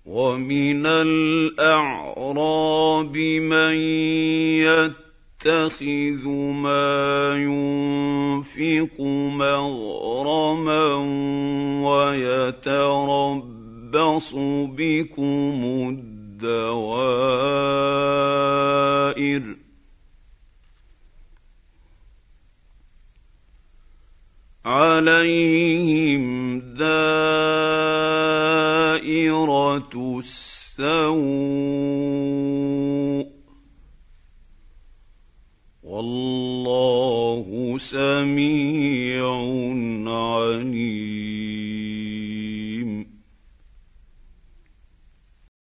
ومن الأعراب من يتخذ ما ينفق مغرما ويتربص بكم الدوائر عليهم دائرة السوء